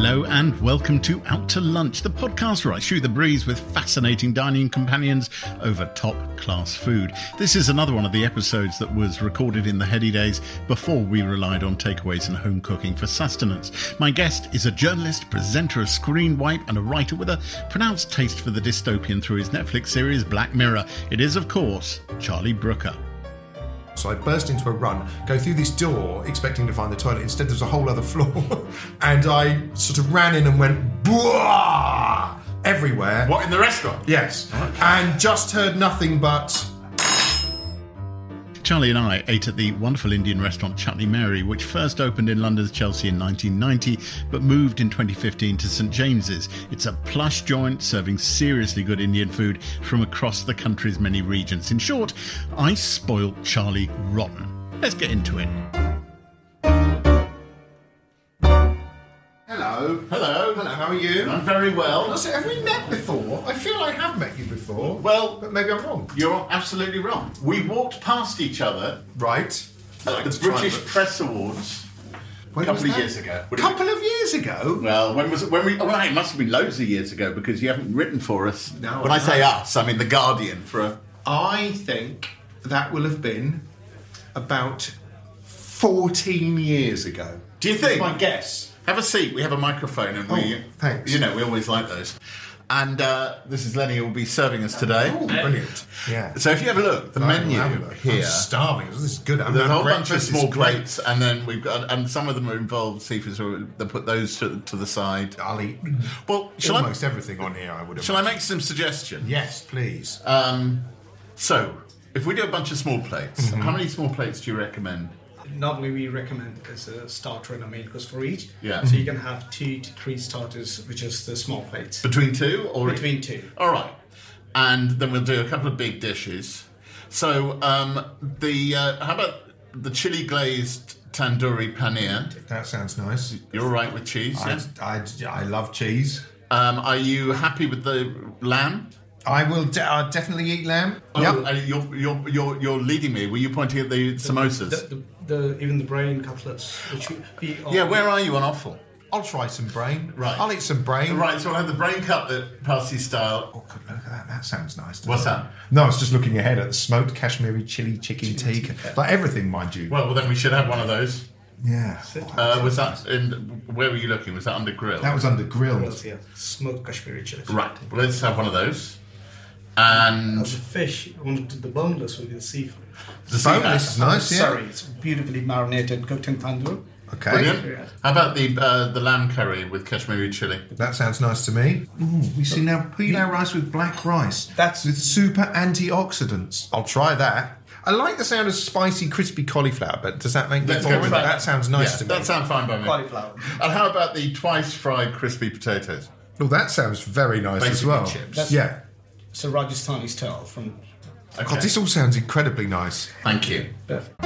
Hello and welcome to Out to Lunch, the podcast where I shoot the breeze with fascinating dining companions over top-class food. This is another one of the episodes that was recorded in the heady days before we relied on takeaways and home cooking for sustenance. My guest is a journalist, presenter of Screen Wipe and a writer with a pronounced taste for the dystopian through his Netflix series Black Mirror. It is, of course, Charlie Brooker. So I burst into a run, go through this door, expecting to find the toilet. Instead, there's a whole other floor. And I sort of ran in and went, "Bwah!" everywhere. What, in the restaurant? Yes. Okay. And just heard nothing but... Charlie and I ate at the wonderful Indian restaurant Chutney Mary, which first opened in London's Chelsea in 1990, but moved in 2015 to St James's. It's a plush joint serving seriously good Indian food from across the country's many regions. In short, I spoilt Charlie rotten. Let's get into it. Hello. Hello. Hello, how are you? I'm very well. So have we met before? I feel I have met you before. Well, but maybe I'm wrong. You're absolutely wrong. We walked past each other Right. at the British Press Awards a couple of years ago. Couple of years ago? Well, when was it? Well, it must have been loads of years ago because you haven't written for us. No, when I say us, I mean The Guardian for a... I think that will have been about 14 years ago. Do you think? That's my guess. Have a seat. We have a microphone and thanks. You know, we always like those. And this is Lenny who will be serving us today. Oh, brilliant. Yeah. So if you have a look, the menu here... I'm starving. This is good. There's a whole bunch of small plates, and then we've got, and some of them are involved seafood, so they put those to the side. I'll eat Well, almost everything on here, I would have. Shall I make some suggestions? Yes, please. So, if we do a bunch of small plates, how many small plates do you recommend? Normally we recommend as a starter and a main course for each. Yeah. So you can have 2 to 3 starters, which is the small plates. Between 2 or Between 2. All right, and then we'll do a couple of big dishes. So, how about the chili glazed tandoori paneer? That sounds nice. You're all right with cheese? Yeah? I love cheese. Are you happy with the lamb? I will I'll definitely eat lamb. Oh, Yep. and you're leading me. Were you pointing at the samosas? Even the brain cutlets, which we Yeah, where are you on offal? I'll try some brain. Right. I'll eat some brain. Right, so I'll have the brain cutlet, Parsi style. Oh, good, look at that. That sounds nice. doesn't What's it? that? No, I was just looking ahead at the smoked Kashmiri chili chicken tikka. Like everything, mind you. Well, then we should have one of those. Yeah. Was that where were you looking? Was that under grill? That was under grilled. Yeah, smoked Kashmiri chili. Right. Well, let's have one of those. And As a fish, I wanted to do the boneless with the seafood. the sea Boneless bass. is nice, yeah. Sorry, it's beautifully marinated, cooked in tandoor. Okay. Brilliant. How about the lamb curry with Kashmiri chili? That sounds nice to me. We see now pilau rice with black rice. That's- with super antioxidants. I'll try that. I like the sound of spicy, crispy cauliflower, but does that make me Let's fall go with with that. That sounds nice Yeah, to me. that sounds fine by me. Cauliflower. And how about the twice fried crispy potatoes? Oh, that sounds very nice as Basically well. chips. Yeah. It's a Rajasthani style from... Okay. God, this all sounds incredibly nice. Thank you. Perfect.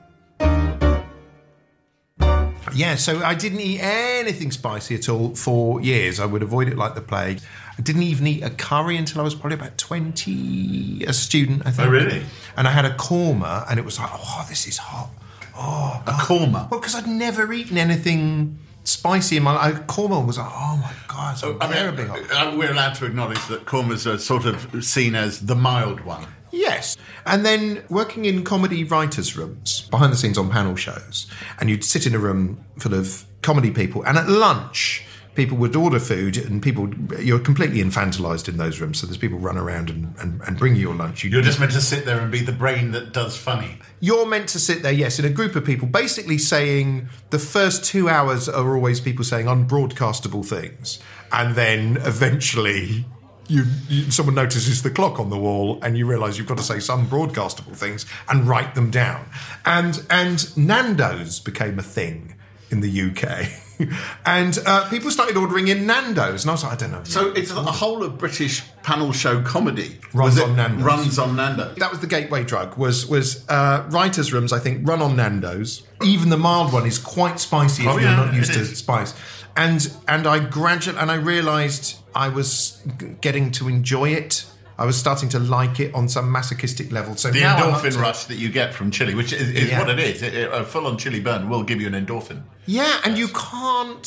Yeah, so I didn't eat anything spicy at all for years. I would avoid it like the plague. I didn't even eat a curry until I was probably about 20, a student, I think. Oh, really? And I had a korma, and it was like, oh, this is hot. Oh, A korma. well, because I'd never eaten anything spicy in my life. Korma was like, oh my God, it's terribly hot. We're allowed to acknowledge that kormas are sort of seen as the mild one. Yes. And then working in comedy writers' rooms, behind the scenes on panel shows, and you'd sit in a room full of comedy people, and at lunch, people would order food, and you're completely infantilised in those rooms, so there's people run around and bring you your lunch. You're just meant to sit there and be the brain that does funny. You're meant to sit there, yes, in a group of people, basically saying the first 2 hours are always people saying unbroadcastable things, and then eventually... someone notices the clock on the wall and you realise you've got to say some broadcastable things and write them down. And Nando's became a thing in the UK. And people started ordering in Nando's. And I was like, I don't know. So it's a whole of British panel show comedy. Runs on Nando's. Runs on Nando's. That was the gateway drug, was writers' rooms, I think, run on Nando's. Even the mild one is quite spicy if you're not used to spice. And I realised I was getting to enjoy it. I was starting to like it on some masochistic level. So the now endorphin rush that you get from chili, which is what it is. A full-on chili burn will give you an endorphin. Yeah, and you can't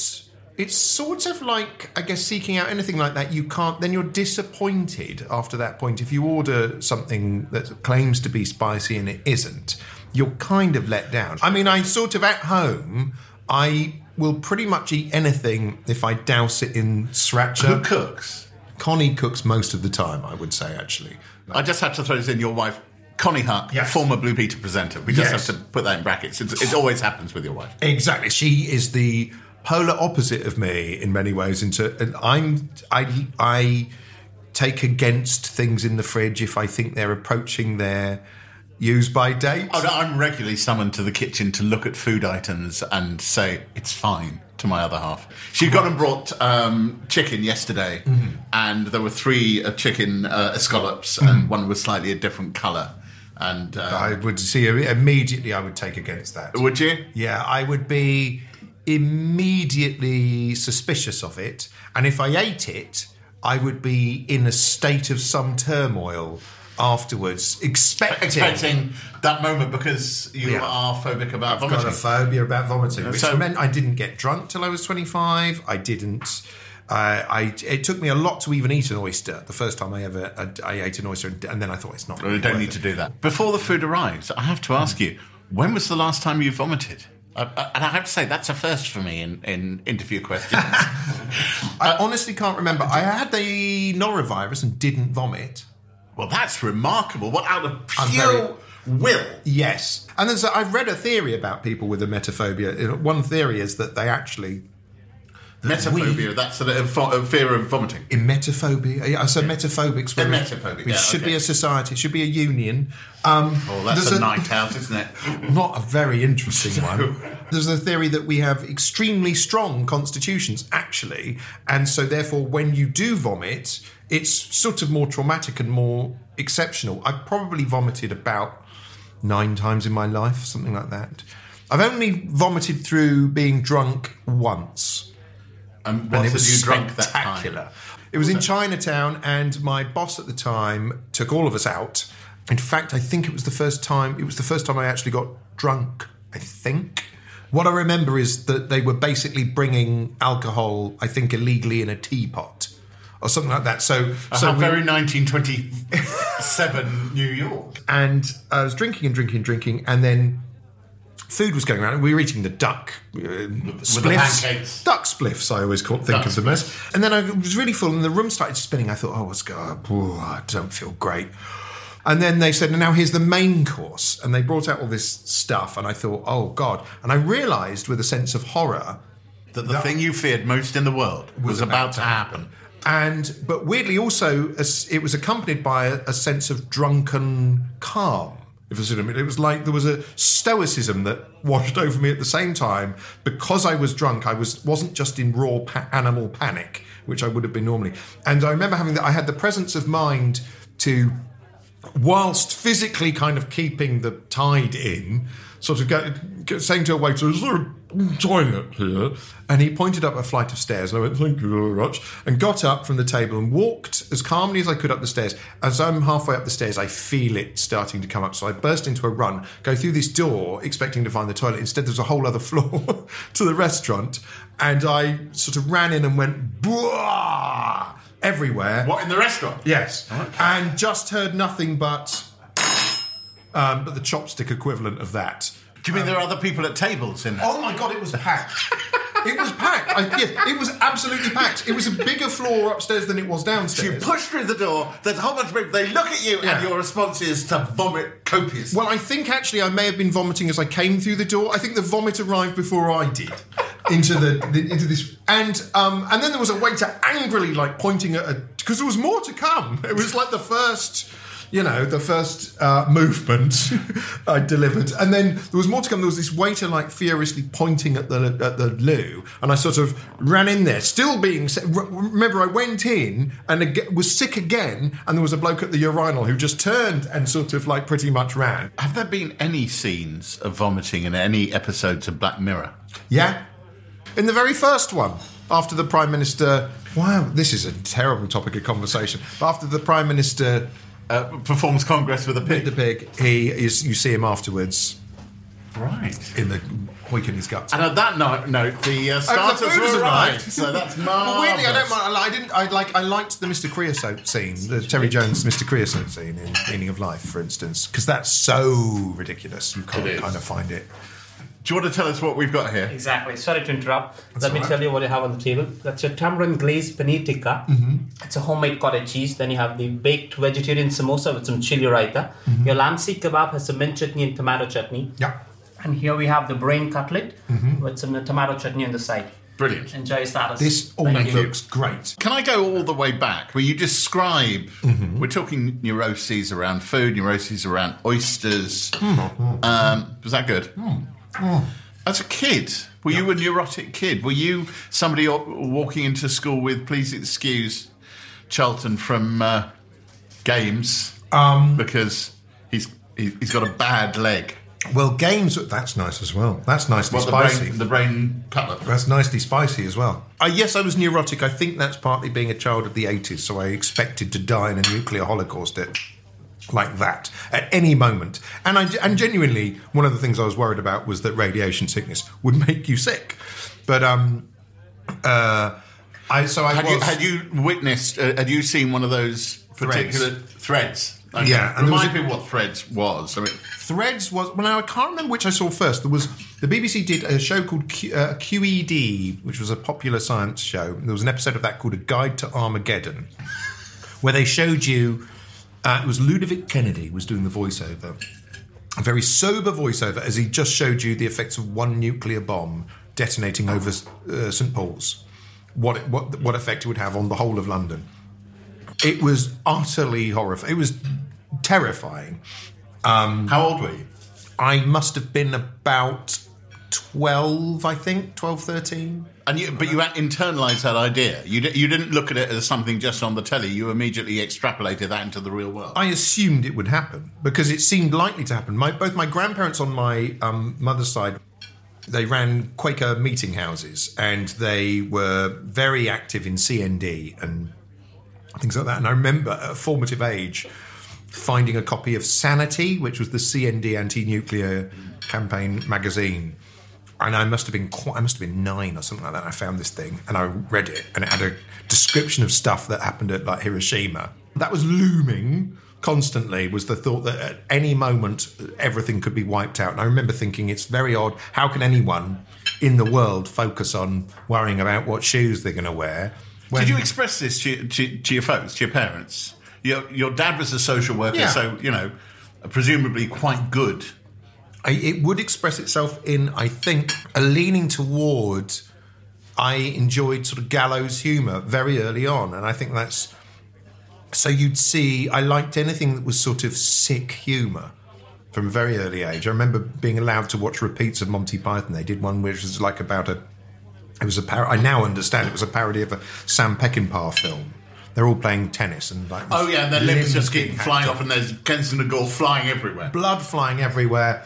It's sort of like, I guess, seeking out anything like that. You can't, then you're disappointed after that point. If you order something that claims to be spicy and it isn't, you're kind of let down. I mean, I sort of, at home, I will pretty much eat anything if I douse it in sriracha. Who cooks? Connie cooks most of the time, I would say, actually. I just had to throw this in. Your wife, Connie Huck, Yes. former Blue Peter presenter. We just have to put that in brackets. It always happens with your wife. Exactly. She is the polar opposite of me in many ways. And I take against things in the fridge if I think they're approaching their use-by date. Oh, no, I'm regularly summoned to the kitchen to look at food items and say, it's fine, to my other half. She'd gone and brought chicken yesterday, and there were 3 chicken escallops, and one was slightly a different colour. And I would see immediately. I would take against that. Would you? Yeah, I would be immediately suspicious of it, and if I ate it, I would be in a state of some turmoil afterwards, expecting that moment because you are phobic about vomiting. I've got a phobia about vomiting, which So- meant I didn't get drunk till I was 25. I didn't. It took me a lot to even eat an oyster. The first time I ate an oyster, and then I thought it's not. We don't need to do that. Before the food arrives, I have to ask you, when was the last time you vomited? And I have to say, that's a first for me in interview questions. I honestly can't remember. I had the norovirus and didn't vomit. Well, that's remarkable. What, out of I'm pure will? Yes. And then I've read a theory about people with emetophobia. One theory is that they actually... Metaphobia, that's a fear of vomiting. Emetophobia. Yeah, so metaphobics. Emetophobic, It should be a society. It should be a union. Oh, that's a night out, isn't it? Not a very interesting one. There's a theory that we have extremely strong constitutions, actually, and so therefore when you do vomit, it's sort of more traumatic and more exceptional. I've probably vomited about 9 times in my life, something like that. I've only vomited through being drunk once. And And it was you drunk that spectacular. time? It was in Chinatown, and my boss at the time took all of us out. In fact, I think it was the first time. It was the first time I actually got drunk. I think. What I remember is that they were basically bringing alcohol, I think, illegally in a teapot or something like that. So very 1927 New York. and I was drinking, and then food was going around, and we were eating the duck spliffs. pancakes. Duck spliffs, I always think of them as. And then I was really full, and the room started spinning. I thought, I don't feel great. And then they said, now here's the main course. And they brought out all this stuff, and I thought, oh, God. And I realised with a sense of horror That the thing you feared most in the world was about to happen. But weirdly also, it was accompanied by a sense of drunken calm. If you see what I mean. It was like there was a stoicism that washed over me at the same time. Because I was drunk, I wasn't just in raw animal panic, which I would have been normally. And I remember I had the presence of mind to, whilst physically kind of keeping the tide in, sort of saying to a waiter, is there a toilet here? And he pointed up a flight of stairs, and I went, thank you very much, and got up from the table and walked as calmly as I could up the stairs. As I'm halfway up the stairs, I feel it starting to come up, so I burst into a run, go through this door, expecting to find the toilet. Instead, there's a whole other floor to the restaurant, and I sort of ran in and went, blah, everywhere. What, in the restaurant? Yes. Okay. And just heard nothing but the chopstick equivalent of that. Do you mean there are other people at tables in there? Oh my God, it was packed. It was packed. Yes, it was absolutely packed. It was a bigger floor upstairs than it was downstairs. You push through the door, there's a whole bunch of people, they look at you, and your response is to vomit copiously. Well, I think actually I may have been vomiting as I came through the door. I think the vomit arrived before I did into this, and then there was a waiter angrily pointing at because there was more to come. It was like the first movement I delivered. And then there was more to come. There was this waiter furiously pointing at the loo. And I sort of ran in there, still being... Remember, I went in and was sick again, and there was a bloke at the urinal who just turned and sort of pretty much ran. Have there been any scenes of vomiting in any episodes of Black Mirror? Yeah. In the very first one, after the Prime Minister... Wow, this is a terrible topic of conversation. But after the Prime Minister... performs Congress with a pig. The pig. You see him afterwards Right. in the hoik in his guts. And at that note, the starters food has were arrived. arrived. So that's But marvellous. weirdly, I don't mind. I liked the Mr. Creosote scene, the Terry Jones Mr. Creosote scene in Meaning of Life, for instance, because that's so ridiculous. You can't kind of find it. Do you want to tell us what we've got here? Exactly. Sorry to interrupt. That's Let me all right. tell you what you have on the table. That's your tamarind glazed paneer tikka. Mm-hmm. It's a homemade cottage cheese. Then you have the baked vegetarian samosa with some chili raita. Mm-hmm. Your lamb seek kebab has some mint chutney and tomato chutney. Yeah. And here we have the brain cutlet with some tomato chutney on the side. Brilliant. Enjoy starters. This all Thank you. looks great. Can I go all the way back where you describe, we're talking neuroses around food, neuroses around oysters. Was that good? As a kid, were you a neurotic kid? Were you somebody walking into school with, please excuse Charlton from games because he's got a bad leg? Well, games, that's nice as well. That's nicely spicy. The brain cutlet. That's nicely spicy as well. Yes, I was neurotic. I think that's partly being a child of the 80s, so I expected to die in a nuclear holocaust like that at any moment. And genuinely, one of the things I was worried about was that radiation sickness would make you sick. But Had you witnessed? Had you seen one of those particular threads? Okay. Yeah, and remind people what Threads was. I mean, Threads was... Well, now, I can't remember which I saw first. There was... The BBC did a show called QED, which was a popular science show. There was an episode of that called A Guide to Armageddon, where they showed you... it was Ludovic Kennedy was doing the voiceover. A very sober voiceover, as he just showed you the effects of one nuclear bomb detonating over St Paul's. What effect it would have on the whole of London. It was utterly horrifying. It was terrifying. how old were you? I must have been about 12, I think, 12, 13. But you had internalised that idea. You didn't look at it as something just on the telly. You immediately extrapolated that into the real world. I assumed it would happen because it seemed likely to happen. Both my grandparents on my mother's side, they ran Quaker meeting houses and they were very active in CND and things like that. And I remember at a formative age finding a copy of Sanity, which was the CND anti-nuclear campaign magazine. And I must have been 9 or something like that. I found this thing and I read it and it had a description of stuff that happened at like Hiroshima. That was looming constantly, was the thought that at any moment everything could be wiped out. And I remember thinking it's very odd. How can anyone in the world focus on worrying about what shoes they're going to wear? Did you express this to your folks, to your parents? Your dad was a social worker, so, presumably quite good. It would express itself in, I think, a leaning towards... I enjoyed sort of gallows humour very early on, and I think that's... So you'd see... I liked anything that was sort of sick humour from a very early age. I remember being allowed to watch repeats of Monty Python. They did one which was like about a... It was a I now understand it was a parody of a Sam Peckinpah film. They're all playing tennis and like... Oh, yeah, and their limbs just being keep flying hacked off and there's Kensington and Gore flying everywhere. Blood flying everywhere.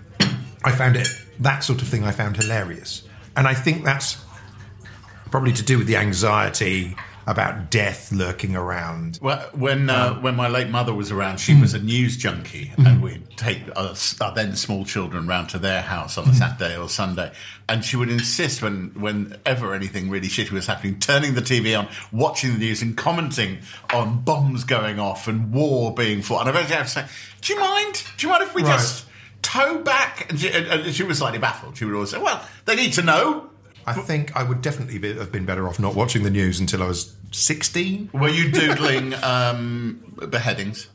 I found it... That sort of thing I found hilarious. And I think that's probably to do with the anxiety about death lurking around. Well, when my late mother was around, she was a news junkie, and we'd take our then small children round to their house on a Saturday or Sunday, and she would insist whenever anything really shitty was happening, turning the TV on, watching the news and commenting on bombs going off and war being fought. And I eventually had to say, do you mind if we just toe back? And she was slightly baffled. She would always say, well, they need to know. I think I would definitely have been better off not watching the news until I was 16. Were you doodling beheadings?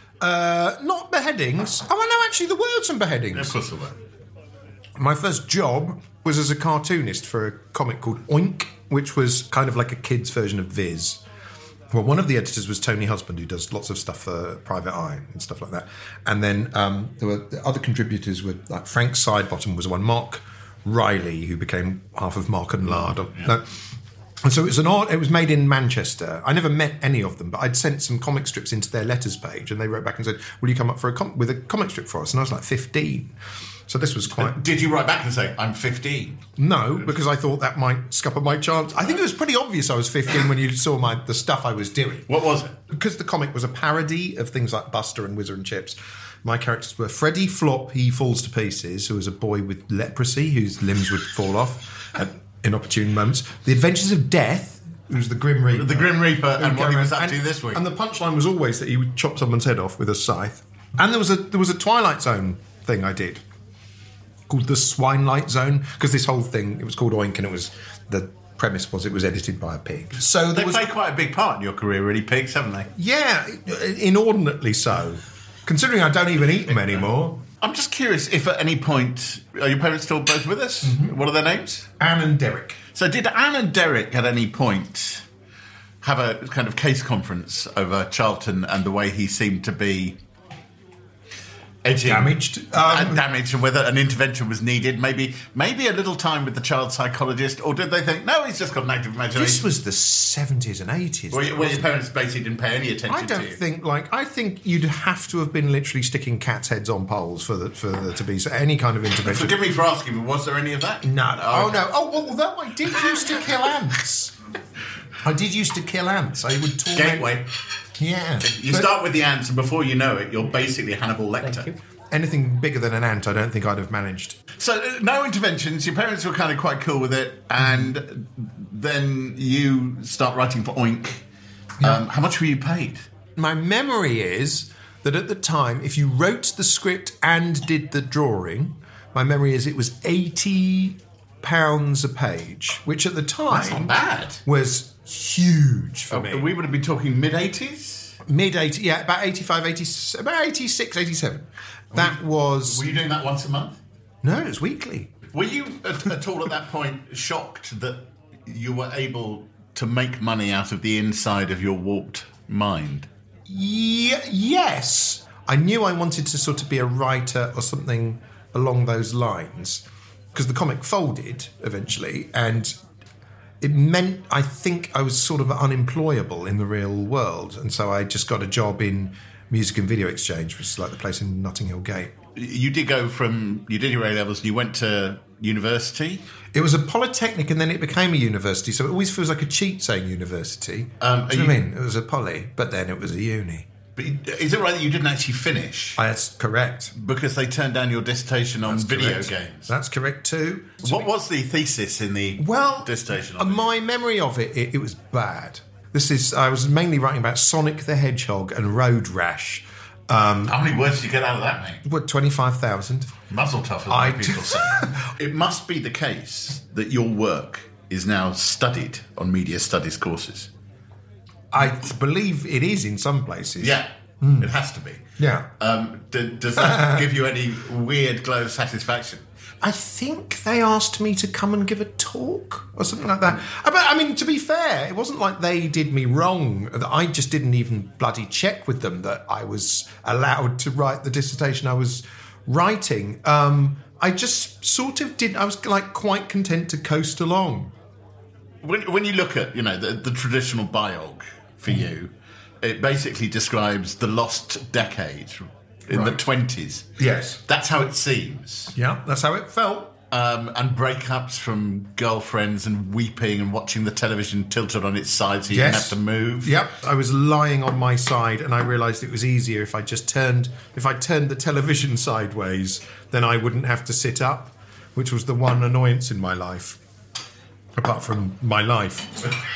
Not beheadings. Oh, I know, actually, there were some beheadings. Of course there were. My first job was as a cartoonist for a comic called Oink, which was kind of like a kid's version of Viz. Well, one of the editors was Tony Husband, who does lots of stuff for Private Eye and stuff like that. And then there were the other contributors were like Frank Sidebottom was one, Mark Riley, who became half of Mark and Lard. Yeah. No. And so it was made in Manchester. I never met any of them, but I'd sent some comic strips into their letters page, and they wrote back and said, will you come up for with a comic strip for us? And I was like 15. So this was quite... Did you write back and say, I'm 15? No, because I thought that might scupper my chance. I think it was pretty obvious I was 15 when you saw the stuff I was doing. What was it? Because the comic was a parody of things like Buster and Whizzer and Chips. My characters were Freddie Flop, he falls to pieces, who was a boy with leprosy whose limbs would fall off at inopportune moments. The Adventures of Death, who was the Grim Reaper. The Grim Reaper and what he was up to this week. And the punchline was always that he would chop someone's head off with a scythe. And there was a Twilight Zone thing I did called the Swinelight Zone, because this whole thing, it was called Oink, and the premise was it was edited by a pig. So they play quite a big part in your career, really, pigs, haven't they? Yeah, inordinately so. Considering I don't even eat them anymore. I'm just curious if at any point, are your parents still both with us? Mm-hmm. What are their names? Anne and Derek. So did Anne and Derek at any point have a kind of case conference over Charlton and the way he seemed to be edging, damaged, and whether an intervention was needed, maybe a little time with the child psychologist, or did they think, no, he's just got an active imagination? This was the 70s and 80s. Where your parents basically didn't pay any attention to you? I think you'd have to have been literally sticking cats' heads on poles for there to be any kind of intervention. Forgive me for asking, but was there any of that? No. Oh, no. Oh, well, although I did used to kill ants. I would torment... Gateway. Yeah. You start with the ants, and before you know it, you're basically Hannibal Lecter. Anything bigger than an ant, I don't think I'd have managed. So, no interventions. Your parents were kind of quite cool with it, and then you start writing for Oink. Yeah. How much were you paid? My memory is that at the time, if you wrote the script and did the drawing, my memory is it was £80 a page, which at the time That's not bad. Was huge for me. We would have been talking mid-80s? Mid-80s, yeah, about 85, 86, about 86, 87. That was... Were you doing that once a month? No, it was weekly. Were you at all at that point shocked that you were able to make money out of the inside of your warped mind? Yes. I knew I wanted to sort of be a writer or something along those lines, because the comic folded eventually, and it meant I think I was sort of unemployable in the real world, and so I just got a job in Music and Video Exchange, which is like the place in Notting Hill Gate. You did you did your A-levels and you went to university? It was a polytechnic and then it became a university, so it always feels like a cheat saying university. Do you know what I mean? It was a poly, but then it was a uni. But is it right that you didn't actually finish? That's correct. Because they turned down your dissertation on video games. That's correct too. What was the thesis in the dissertation on my memory of it was bad. I was mainly writing about Sonic the Hedgehog and Road Rash. How many words did you get out of that, mate? What, 25,000? Muzzle tough, as people say. It must be the case that your work is now studied on media studies courses. I believe it is in some places. Yeah, it has to be. Yeah. Does that give you any weird glow of satisfaction? I think they asked me to come and give a talk or something like that. But, I mean, to be fair, it wasn't like they did me wrong. I just didn't even bloody check with them that I was allowed to write the dissertation I was writing. I just sort of did. I was like quite content to coast along. When you look at, the traditional biog for you, it basically describes the lost decade in the 20s. Yes. That's how it seems. Yeah, that's how it felt. And breakups from girlfriends and weeping and watching the television tilted on its side so you didn't have to move. Yep, I was lying on my side and I realised it was easier if I turned the television sideways, then I wouldn't have to sit up, which was the one annoyance in my life. Apart from my life.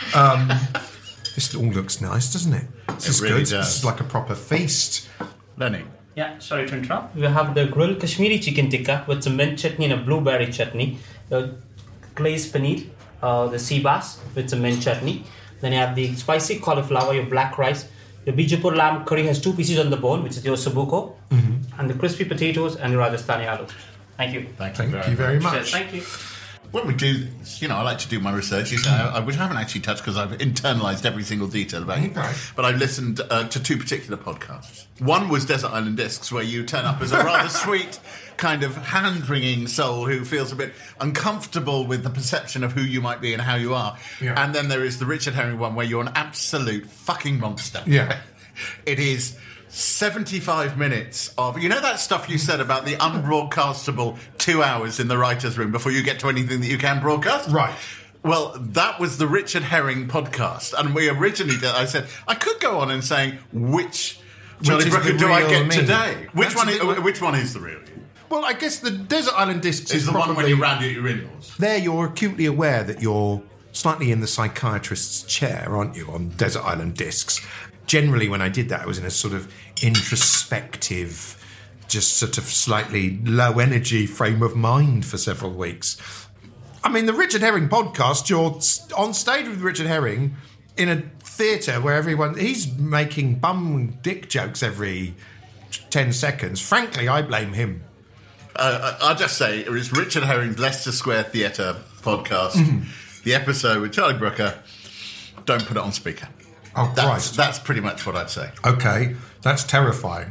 This all looks nice, doesn't it? This is really good. Does. This is like a proper feast. Lenny. Yeah, sorry to interrupt. We have the grilled Kashmiri chicken tikka with some mint chutney and a blueberry chutney. The glazed paneer, the sea bass with some mint chutney. Then you have the spicy cauliflower, your black rice. The Bijapur lamb curry has 2 pieces on the bone, which is your sabuko. Mm-hmm. And the crispy potatoes and your Rajasthani aloo. Thank you. Thank you very much. Cheers, thank you. When we do this, I like to do my research, which I haven't actually touched because I've internalised every single detail about you. Right. But I've listened to 2 particular podcasts. One was Desert Island Discs, where you turn up as a rather sweet, kind of hand-wringing soul who feels a bit uncomfortable with the perception of who you might be and how you are. Yeah. And then there is the Richard Herring one, where you're an absolute fucking monster. Yeah. It is 75 minutes of... that stuff you said about the unbroadcastable 2 hours in the writer's room before you get to anything that you can broadcast? Right. Well, that was the Richard Herring podcast. And we originally did... I said, I could go on and saying which Charlie Brooker, do I get me? today? Which That's which one is the real you? Well, I guess the Desert Island Discs Is the probably, one when you're round at your in-laws? There, you're acutely aware that you're slightly in the psychiatrist's chair, aren't you, on Desert Island Discs? Generally, when I did that, I was in a sort of introspective, just sort of slightly low energy frame of mind for several weeks. I mean, the Richard Herring podcast, you're on stage with Richard Herring in a theatre where he's making bum dick jokes every 10 seconds. Frankly, I blame him. I'll just say, it was Richard Herring's Leicester Square Theatre podcast, the episode with Charlie Brooker. Don't put it on speaker. Oh, Christ. That's pretty much what I'd say. Okay, that's terrifying.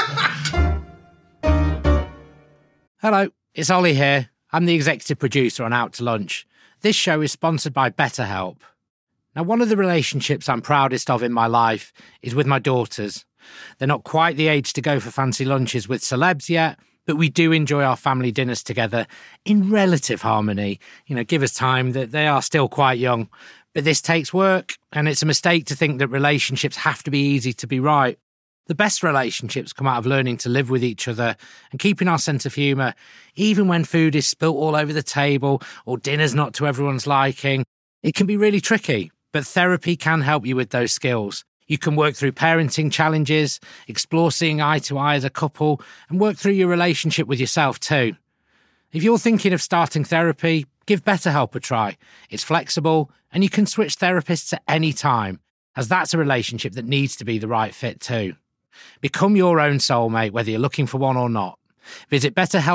Hello, it's Ollie here. I'm the executive producer on Out to Lunch. This show is sponsored by BetterHelp. Now, one of the relationships I'm proudest of in my life is with my daughters. They're not quite the age to go for fancy lunches with celebs yet, but we do enjoy our family dinners together in relative harmony. Give us time that they are still quite young. But this takes work, and it's a mistake to think that relationships have to be easy to be right. The best relationships come out of learning to live with each other and keeping our sense of humour, even when food is spilt all over the table or dinner's not to everyone's liking. It can be really tricky, but therapy can help you with those skills. You can work through parenting challenges, explore seeing eye to eye as a couple, and work through your relationship with yourself too. If you're thinking of starting therapy, give BetterHelp a try. It's flexible, and you can switch therapists at any time, as that's a relationship that needs to be the right fit too. Become your own soulmate, whether you're looking for one or not. Visit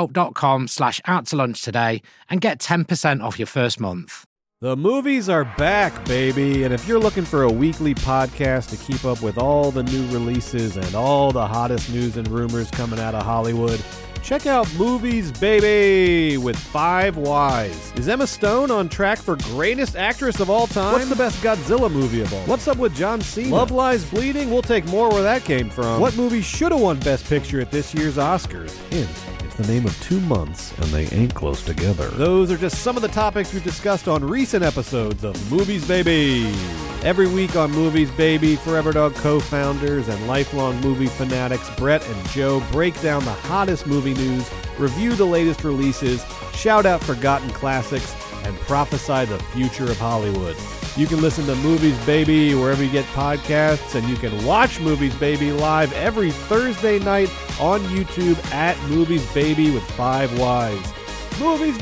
betterhelp.com/outtolunch today and get 10% off your first month. The movies are back, baby, and if you're looking for a weekly podcast to keep up with all the new releases and all the hottest news and rumors coming out of Hollywood, check out Movies, Baby, with 5 Ys. Is Emma Stone on track for greatest actress of all time? What's the best Godzilla movie of all? What's up with John Cena? Love Lies Bleeding? We'll take more where that came from. What movie should have won Best Picture at this year's Oscars? Hint, it's the name of 2 months, and they ain't close together. Those are just some of the topics we've discussed on recent episodes of Movies, Baby. Every week on Movies, Baby, Forever Dog co-founders and lifelong movie fanatics Brett and Joe break down the hottest movie news, review the latest releases, shout out forgotten classics, and prophesy the future of Hollywood. You can listen to Movies, Baby wherever you get podcasts, and you can watch Movies, Baby live every Thursday night on YouTube at Movies, Baby with 5 Ys. Movies,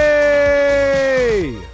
Baby!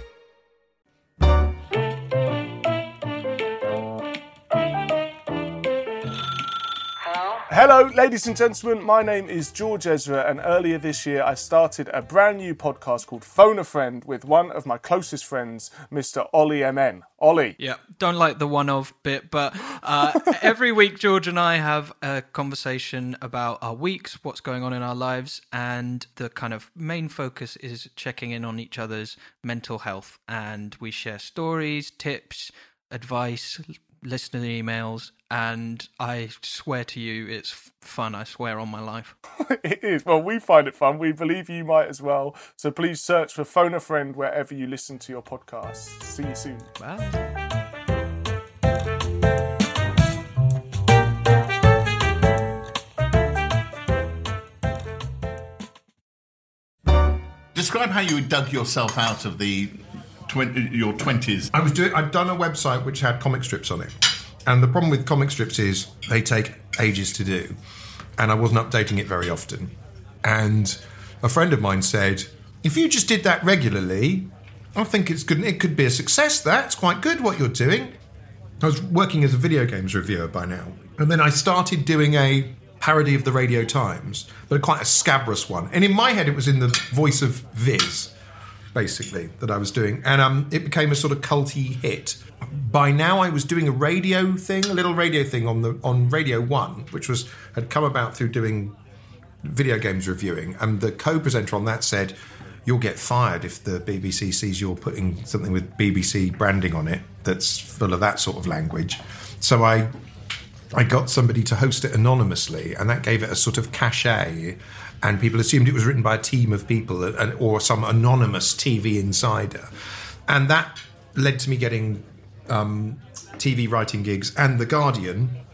Hello, ladies and gentlemen. My name is George Ezra, and earlier this year I started a brand new podcast called Phone a Friend with one of my closest friends, Mr. Ollie MN. Ollie. Yeah, don't like the one-off bit, but every week George and I have a conversation about our weeks, what's going on in our lives, and the kind of main focus is checking in on each other's mental health. And we share stories, tips, advice, listener emails, and I swear to you, it's fun. I swear on my life. It is. Well, we find it fun. We believe you might as well. So please search for Phone a Friend wherever you listen to your podcasts. See you soon. Bye. Describe how you dug yourself out of your 20s. I'd done a website which had comic strips on it. And the problem with comic strips is they take ages to do. And I wasn't updating it very often. And a friend of mine said, if you just did that regularly, I think it's good. It could be a success. That's quite good what you're doing. I was working as a video games reviewer by now. And then I started doing a parody of the Radio Times, but quite a scabrous one. And in my head, it was in the voice of Viz, basically, that I was doing. And it became a sort of culty hit. By now, I was doing a little radio thing on Radio 1, which had come about through doing video games reviewing. And the co-presenter on that said, you'll get fired if the BBC sees you're putting something with BBC branding on it that's full of that sort of language. So I got somebody to host it anonymously, and that gave it a sort of cachet. And people assumed it was written by a team of people or some anonymous TV insider. And that led to me getting TV writing gigs and The Guardian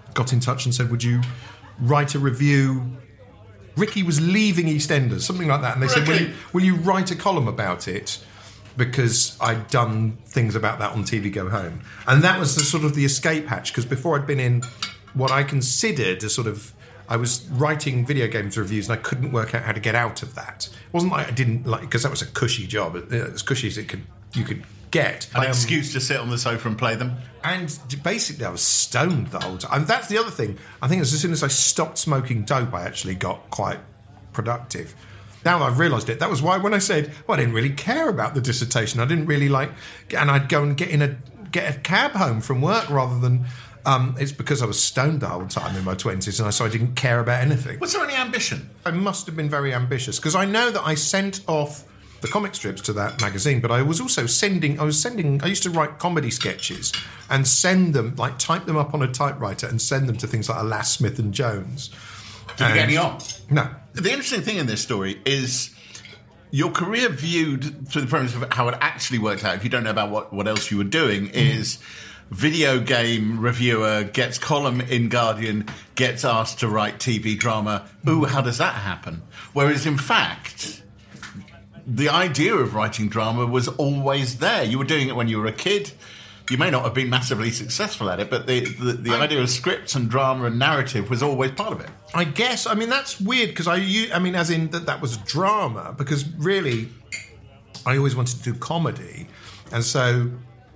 got in touch and said, would you write a review? Ricky was leaving EastEnders, something like that. And they said, will you write a column about it? Because I'd done things about that on TV Go Home. And that was the sort of the escape hatch, because before I'd been in what I considered a sort of... I was writing video games reviews and I couldn't work out how to get out of that. It wasn't like I didn't like... Because that was a cushy job. As cushy as you could get. An excuse to sit on the sofa and play them. And basically I was stoned the whole time. And that's the other thing. I think as soon as I stopped smoking dope, I actually got quite productive. Now I've realised it. That was why when I said, I didn't really care about the dissertation. I didn't really like... And I'd go and get a cab home from work rather than... it's because I was stoned the whole time in my 20s and so I didn't care about anything. Was there any ambition? I must have been very ambitious because I know that I sent off the comic strips to that magazine, but I was also I used to write comedy sketches and send them, like type them up on a typewriter and send them to things like Alas, Smith and Jones. Did you get any on? No. The interesting thing in this story is your career viewed through the premise of how it actually worked out, if you don't know about what else you were doing, is video game reviewer, gets column in Guardian, gets asked to write TV drama. Ooh, how does that happen? Whereas in fact... the idea of writing drama was always there. You were doing it when you were a kid. You may not have been massively successful at it, but the idea of scripts and drama and narrative was always part of it. I guess. I mean, that's weird because as in that was drama, because really I always wanted to do comedy. And so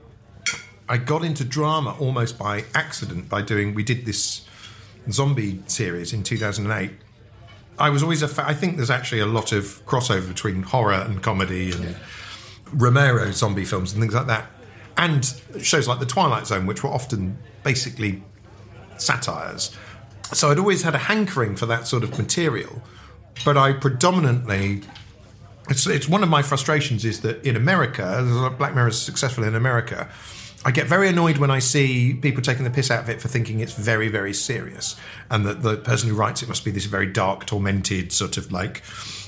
I got into drama almost by accident we did this zombie series in 2008. I was always I think there's actually a lot of crossover between horror and comedy and Romero zombie films and things like that. And shows like The Twilight Zone, which were often basically satires. So I'd always had a hankering for that sort of material. But I predominantly... It's one of my frustrations is that in America, Black Mirror is successful in America... I get very annoyed when I see people taking the piss out of it for thinking it's very, very serious, and that the person who writes it must be this very dark, tormented, sort of like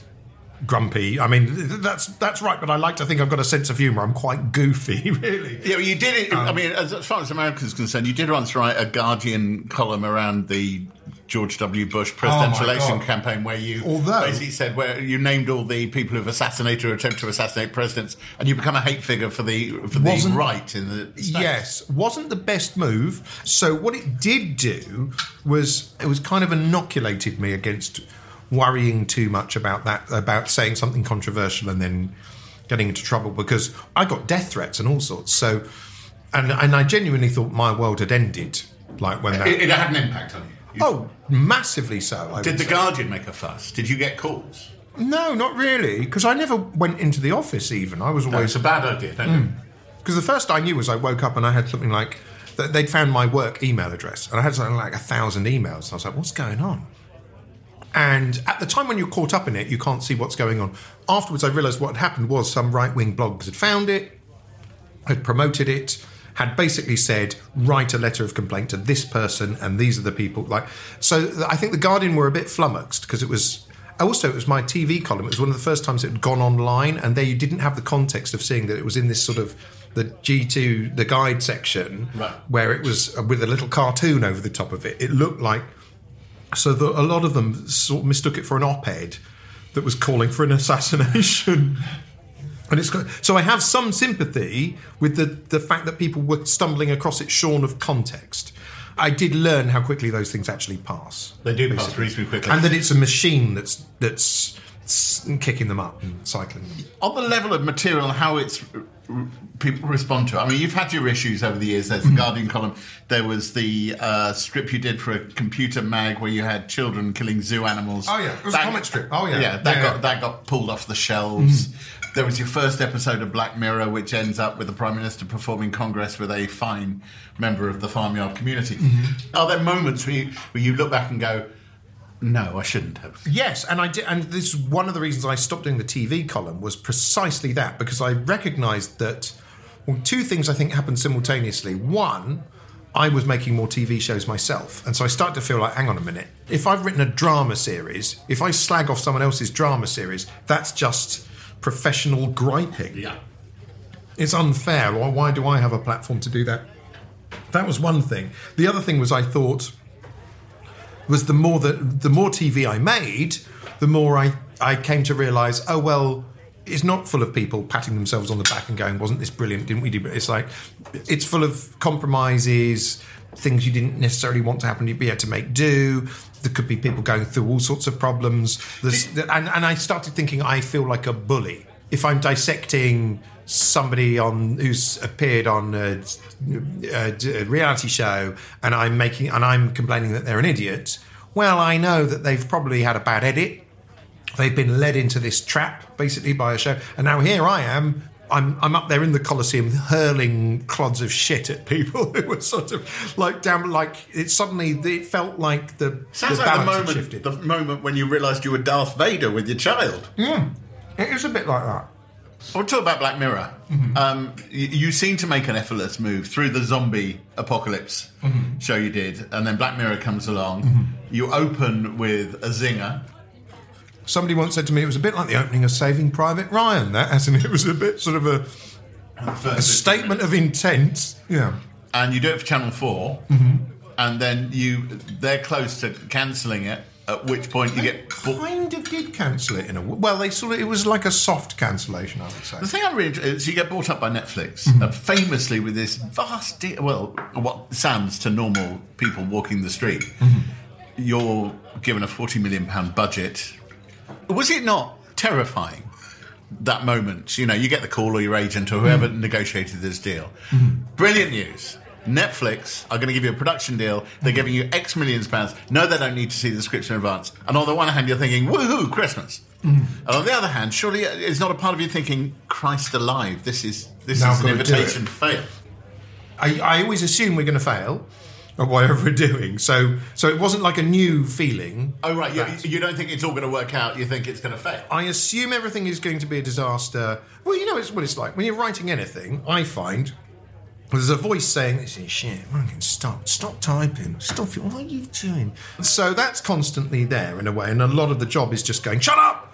grumpy. I mean, that's right, but I like to think I've got a sense of humour. I'm quite goofy, really. Yeah, well, you did it. I mean, as far as America's concerned, you did once write a Guardian column around the George W. Bush presidential election campaign, where you basically said where you named all the people who've assassinated or attempted to assassinate presidents, and you become a hate figure for the right in the States. Yes, wasn't the best move. So what it did do was it was kind of inoculated me against worrying too much about saying something controversial and then getting into trouble, because I got death threats and all sorts. So, and I genuinely thought my world had ended. Like when that it had an impact on you. Oh, massively so. Did The Guardian make a fuss? Did you get calls? No, not really, because I never went into the office even. I was always... No, it's a bad idea, don't you? Because the first I knew was I woke up and I had something like... They'd found my work email address, and I had something like 1,000 emails. And I was like, what's going on? And at the time when you're caught up in it, you can't see what's going on. Afterwards, I realised what had happened was some right-wing bloggers had found it, had promoted it, had basically said, write a letter of complaint to this person, and these are the people. So I think The Guardian were a bit flummoxed, because it was my TV column. It was one of the first times it had gone online, and there you didn't have the context of seeing that it was in this sort of the G2, the guide section, right, where it was with a little cartoon over the top of it. It looked like... So a lot of them sort of mistook it for an op-ed that was calling for an assassination. And so I have some sympathy with the fact that people were stumbling across it shorn of context. I did learn how quickly those things actually pass. They do pass reasonably quickly. And that it's a machine that's kicking them up and cycling them. On the level of material, how people respond to it. I mean, you've had your issues over the years. There's the Guardian column. There was the strip you did for a computer mag where you had children killing zoo animals. Oh, yeah. It was a comic strip. Oh, yeah. Yeah, that got pulled off the shelves. There was your first episode of Black Mirror, which ends up with the Prime Minister performing Congress with a fine member of the farmyard community. Are there moments where you look back and go, no, I shouldn't have? Yes, and I did, and this is one of the reasons I stopped doing the TV column was precisely that, because I recognised that two things I think happened simultaneously. One, I was making more TV shows myself, and so I started to feel like, hang on a minute, if I've written a drama series, if I slag off someone else's drama series, that's just professional griping. Yeah. It's unfair. Why do I have a platform to do that? That was one thing. The other thing was I thought was the more TV I made, the more I came to realise, oh, well, it's not full of people patting themselves on the back and going, wasn't this brilliant, didn't we do? But it's like, it's full of compromises, things you didn't necessarily want to happen, you'd be able to make do. There could be people going through all sorts of problems. And I started thinking, I feel like a bully. If I'm dissecting somebody who's appeared on a reality show and I'm complaining that they're an idiot, well, I know that they've probably had a bad edit. They've been led into this trap, basically, by a show. And now here I am. I'm up there in the Colosseum hurling clods of shit at people who were sort of like down. Like it felt like the balance had shifted. The moment when you realised you were Darth Vader with your child. Yeah, it is a bit like that. We'll talk about Black Mirror. You seem to make an effortless move through the zombie apocalypse show you did, and then Black Mirror comes along. You open with a zinger. Somebody once said to me it was a bit like the opening of Saving Private Ryan, that, hasn't it? It was a bit sort of a statement of intent. Yeah. And you do it for Channel 4, and then they're close to cancelling it, at which point you get... kind of did cancel it in a... Well, it was like a soft cancellation, I would say. The thing I'm really interested is you get brought up by Netflix, famously with this vast... what sounds to normal people walking the street. You're given a £40 million budget... Was it not terrifying, that moment? You know, you get the call or your agent or whoever negotiated this deal. Brilliant news. Netflix are going to give you a production deal. They're giving you X millions of pounds. No, they don't need to see the scripts in advance. And on the one hand, you're thinking, woohoo, Christmas. And on the other hand, surely it's not a part of you thinking, Christ alive, this is an invitation to fail. I always assume we're going to fail. Or whatever we're doing. So it wasn't like a new feeling. Oh, right. You don't think it's all going to work out. You think it's going to fail. I assume everything is going to be a disaster. Well, you know it's what it's like. When you're writing anything, I find there's a voice saying, shit, stop typing. Stop it. What are you doing? So that's constantly there in a way. And a lot of the job is just going, shut up!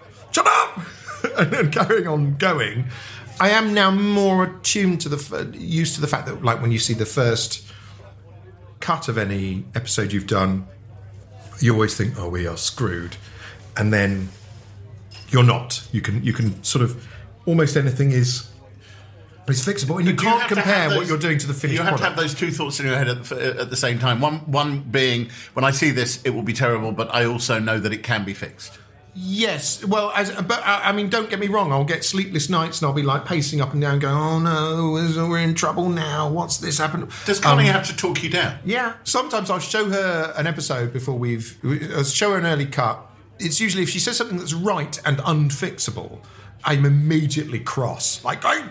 And then carrying on going. I am now more attuned to used to the fact that, like, when you see the first... cut of any episode you've done, you always think, oh, we are screwed, and then you're not. You can sort of almost anything is fixable, and you can't compare what you're doing to the finished product. You have to have those two thoughts in your head at the same time. One being, when I see this, it will be terrible, but I also know that it can be fixed. Yes, well, but I mean, don't get me wrong. I'll get sleepless nights, and I'll be like pacing up and down, going, "Oh no, we're in trouble now. What's this happened?" Does Connie have to talk you down? Yeah, sometimes I'll show her an episode before I'll show her an early cut. It's usually if she says something that's right and unfixable, I'm immediately cross. Like I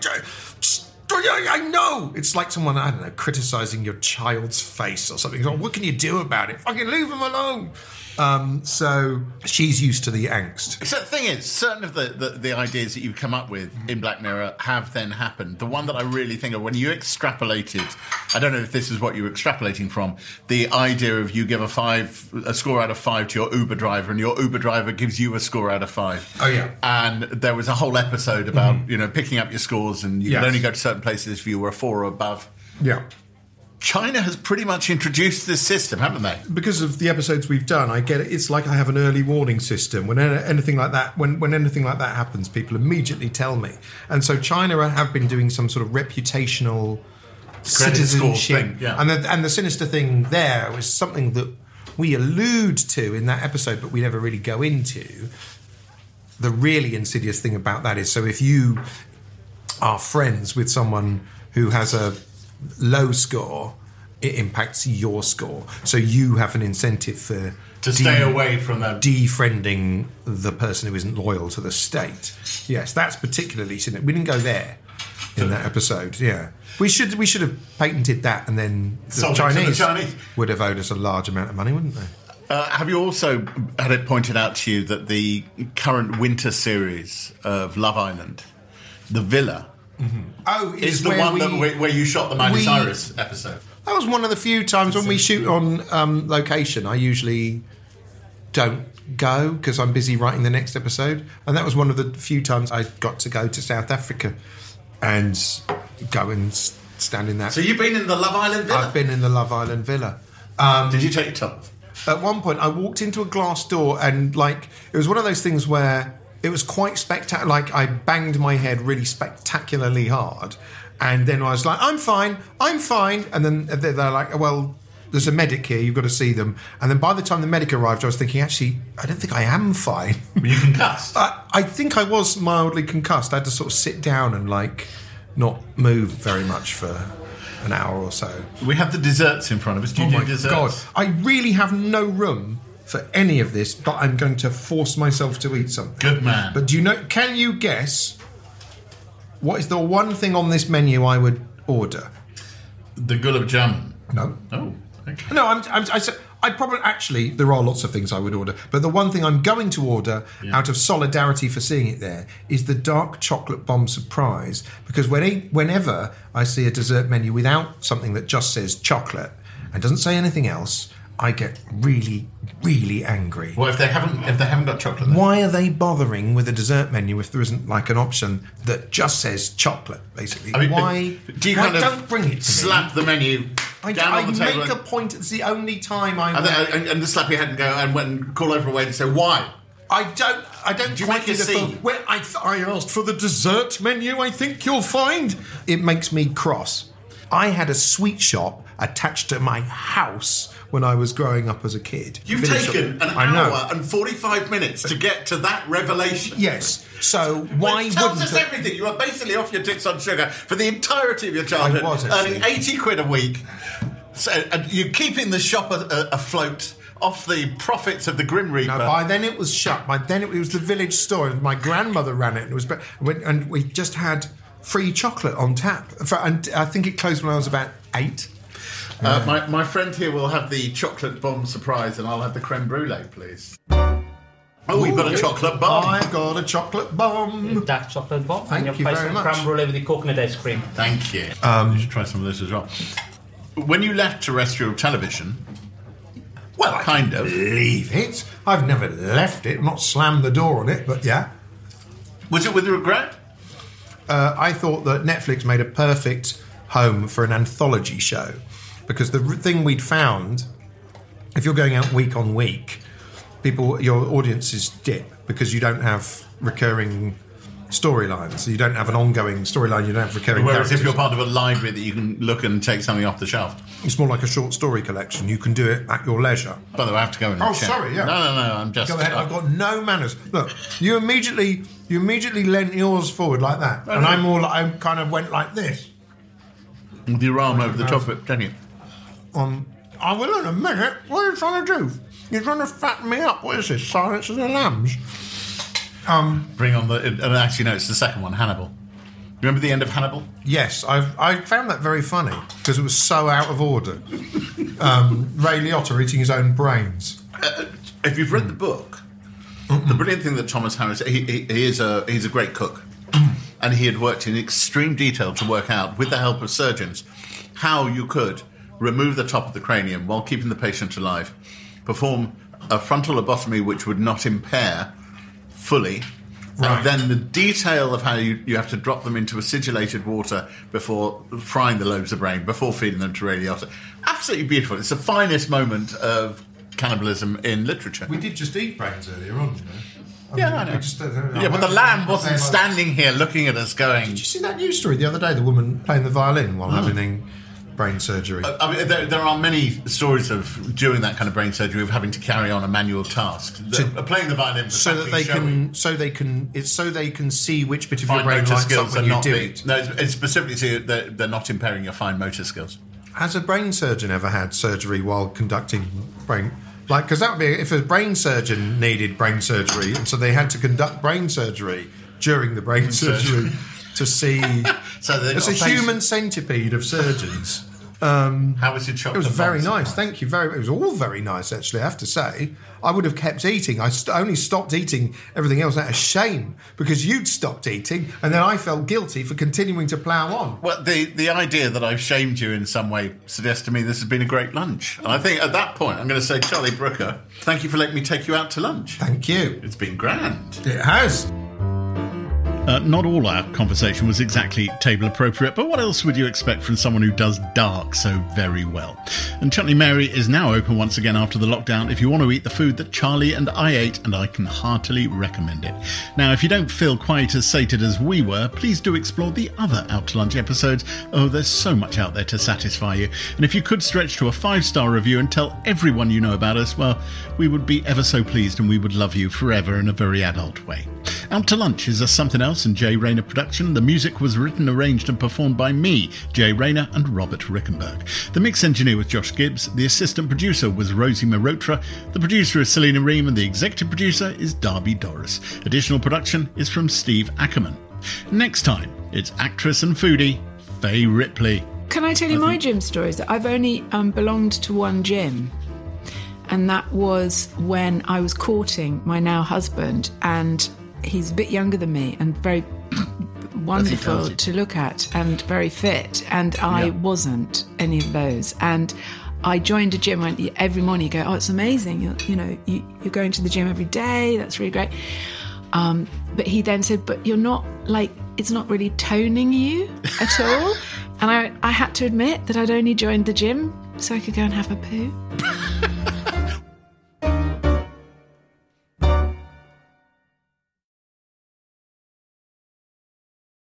know. It's like someone, I don't know, criticising your child's face or something. Like, what can you do about it? Fucking leave them alone. So she's used to the angst. So the thing is, certain of the ideas that you've come up with in Black Mirror have then happened. The one that I really think of, when you extrapolated, I don't know if this is what you were extrapolating from, the idea of you give a score out of 5 to your Uber driver, and your Uber driver gives you a score out of 5. Oh, yeah. And there was a whole episode about, picking up your scores, and you could only go to certain places if you were a 4 or above. Yeah. China has pretty much introduced this system, haven't they? Because of the episodes we've done, I get it. It's like I have an early warning system. When anything like that, when anything like that happens, people immediately tell me. And so China have been doing some sort of reputational citizenship. Yeah. And the sinister thing there was something that we allude to in that episode, but we never really go into. The really insidious thing about that is, so if you are friends with someone who has a low score, it impacts your score. So you have an incentive to stay away from them, defriending the person who isn't loyal to the state. Yes, that's particularly cynical. We didn't go there in that episode. Yeah, we should have patented that, and then the Chinese would have owed us a large amount of money, wouldn't they? Have you also had it pointed out to you that the current winter series of Love Island, The Villa, is the one where you shot the Miley Cyrus episode? That was one of the few times when we shoot on location. I usually don't go because I'm busy writing the next episode, and that was one of the few times I got to go to South Africa and go and stand in that. So you've been in the Love Island Villa? I've been in the Love Island Villa. Did you take your top off? at one point I walked into a glass door and like it was one of those things where it was quite spectacular. Like I banged my head really spectacularly hard, and then I was like, I'm fine. And then they're like, well, there's a medic here, you've got to see them. And then by the time the medic arrived, I was thinking, actually, I don't think I am fine. Were you concussed? I think I was mildly concussed. I had to sort of sit down and like not move very much for an hour or so. We have the desserts in front of us. Do you do desserts? God, I really have no room for any of this, but I'm going to force myself to eat something. Good man. But can you guess what is the one thing on this menu I would order? The gulab jamun. No. Oh, okay. No, I probably actually there are lots of things I would order, but the one thing I'm going to order out of solidarity for seeing it there is the dark chocolate bomb surprise, because whenever I see a dessert menu without something that just says chocolate and doesn't say anything else, I get really, really angry. Well, if they haven't got chocolate, then. Why are they bothering with a dessert menu if there isn't like an option that just says chocolate? Basically, I mean, why? Do you why kind of don't bring it to me? slap the menu down on the table? I make a point. It's the only time I and slap your head and go and call over away and say why. I don't Do you quite make a do the scene? full- Well, I asked for the dessert menu. I think you'll find it makes me cross. I had a sweet shop attached to my house when I was growing up as a kid. You've taken an hour and 45 minutes to get to that revelation. Yes. So why It tells wouldn't us everything. You were basically off your tits on sugar for the entirety of your childhood, I was, actually. earning 80 quid a week. So, and you're keeping the shop afloat off the profits of the Grim Reaper. No, by then it was shut. By then it was the village store. My grandmother ran it. And we just had free chocolate on tap. And I think it closed when I was about 8. My friend here will have the chocolate bomb surprise, and I'll have the creme brulee, please. Oh, we've got a chocolate bomb. I've got a chocolate bomb. Dark chocolate bomb. Thank and you your very much. creme brulee with the coconut ice cream. Thank you. You should try some of this as well. When you left terrestrial television, well, kind of. Leave it. I've never left it. Not slammed the door on it, but yeah. Was it with regret? I thought that Netflix made a perfect home for an anthology show, because the thing we'd found, if you're going out week on week, your audiences dip because you don't have recurring storylines. So you don't have an ongoing storyline. You don't have recurring Whereas characters. if you're part of a library that you can look and take something off the shelf. It's more like a short story collection. You can do it at your leisure. By the way, I have to go and Oh, check. sorry, yeah. No, I'm just... Go ahead. I've got no manners. Look, you immediately lent yours forward like that, and I kind of went like this. With your arm over the top of it, don't you? I will in a minute. What are you trying to do? You're trying to fatten me up. What is this? Silence of the Lambs? Bring on the... And actually, no, it's the second one, Hannibal. Remember the end of Hannibal? Yes, I found that very funny because it was so out of order. Ray Liotta eating his own brains. If you've read the book, the brilliant thing that Thomas Harris... He's a great cook. And he had worked in extreme detail to work out, with the help of surgeons, how you could remove the top of the cranium while keeping the patient alive, perform a frontal lobotomy which would not impair fully, Right. and then the detail of how you have to drop them into acidulated water before frying the lobes of brain, before feeding them to Ray Liotta. Absolutely beautiful. It's the finest moment of cannibalism in literature. We did just eat brains earlier on, you know. Yeah, I know. Yeah, But the lamb wasn't standing here looking at us going... Did you see that news story the other day? The woman playing the violin while having brain surgery. I mean, there are many stories of during that kind of brain surgery of having to carry on a manual task. Playing the violin was so that they can see which bit of your fine brain motor lights up skills when are you not do being, it. no, it's specifically so that they're not impairing your fine motor skills. Has a brain surgeon ever had surgery while conducting brain? Like, because that would be if a brain surgeon needed brain surgery, and so they had to conduct brain surgery during the brain surgery to see. So it's a human centipede of surgeons. How was your chocolate? It was very bomb? nice. Thank you very. It was all very nice, actually. I have to say, I would have kept eating. I only stopped eating everything else out of shame because you'd stopped eating, and then I felt guilty for continuing to plough on. Well, the idea that I've shamed you in some way suggests to me this has been a great lunch. And I think at that point I'm going to say, Charlie Brooker, thank you for letting me take you out to lunch. Thank you. It's been grand. It has. Not all our conversation was exactly table appropriate, but what else would you expect from someone who does dark so very well? And Chutney Mary is now open once again after the lockdown if you want to eat the food that Charlie and I ate, and I can heartily recommend it. Now, if you don't feel quite as sated as we were, please do explore the other Out to Lunch episodes. Oh, there's so much out there to satisfy you. And if you could stretch to a 5-star review and tell everyone you know about us, well, we would be ever so pleased and we would love you forever in a very adult way. Out to Lunch is a Something Else and Jay Rayner production. The music was written, arranged and performed by me, Jay Rayner, and Robert Rickenberg. The mix engineer was Josh Gibbs. The assistant producer was Rosie Marotra. The producer is Selena Ream, and the executive producer is Darby Doris. Additional production is from Steve Ackerman. Next time, it's actress and foodie Faye Ripley. Can I tell you my gym stories? I've only belonged to one gym, and that was when I was courting my now husband, and he's a bit younger than me and very wonderful to look at and very fit, and I wasn't any of those. And I joined a gym, and every morning you go, oh, it's amazing, you're going to the gym every day, that's really great. But he then said, but you're not, like, it's not really toning you at all. And I had to admit that I'd only joined the gym so I could go and have a poo.